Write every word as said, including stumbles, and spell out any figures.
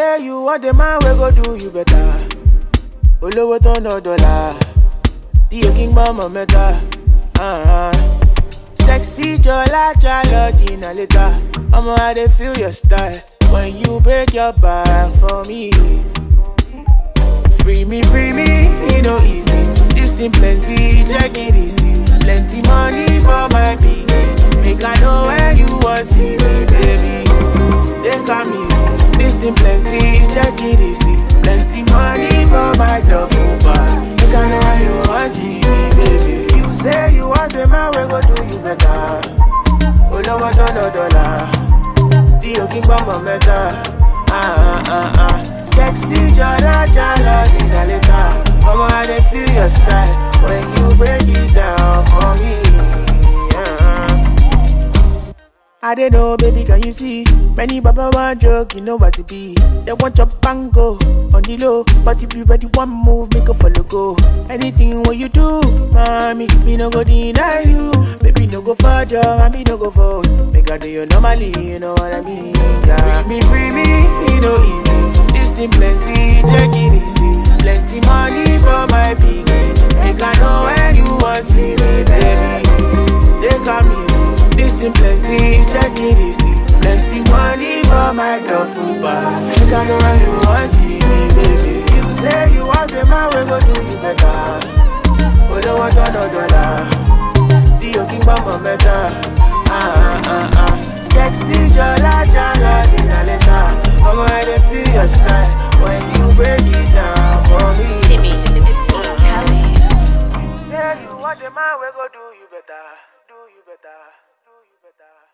say you want the man, we go do you better. Olowo to no dollar. The king mama meta. Uh-huh. Sexy jola jala dina later. I'ma how they feel your style when you break your back for me. Free me, free me, you know easy. This thing plenty, check it easy. Plenty money for my piggy. Make I know where you want see me, baby. Take come easy. This thing plenty, check it easy. Plenty money for my duffel bag. Make I know where you want see me, baby. You say you want the man, we go do you better. Oh no, what no dollar. The king bomb better. Ah ah ah ah. Sexy jala jala dina later. Mama, how they feel your style when you break it down for me. Uh-huh. I don't know, baby, can you see? Many baba want joke, you know what it be. They want your bango on the low, but if you ready one move, make a follow go. Anything what you do, mommy, me no go deny you. Baby, no go further, mommy no go forward. Make I do you normally, you know what I mean? Yeah. Free me, free me, you know easy. This thing plenty, check it easy. Plenty money for my piggy. Make I know where you want see me, baby. They come easy. This thing plenty, check it easy. Plenty money for my duffel bag. Make I know where you want see me, baby. You say you want the man, we go do you better. We don't want no dollar. The king bamba better. Ah ah ah. Sexy jala jala dina later. Mama, how they feel your style when you break it down for me. Timmy, it's Kelly. Say you want the man, we go do you better. Do you better. Do you better.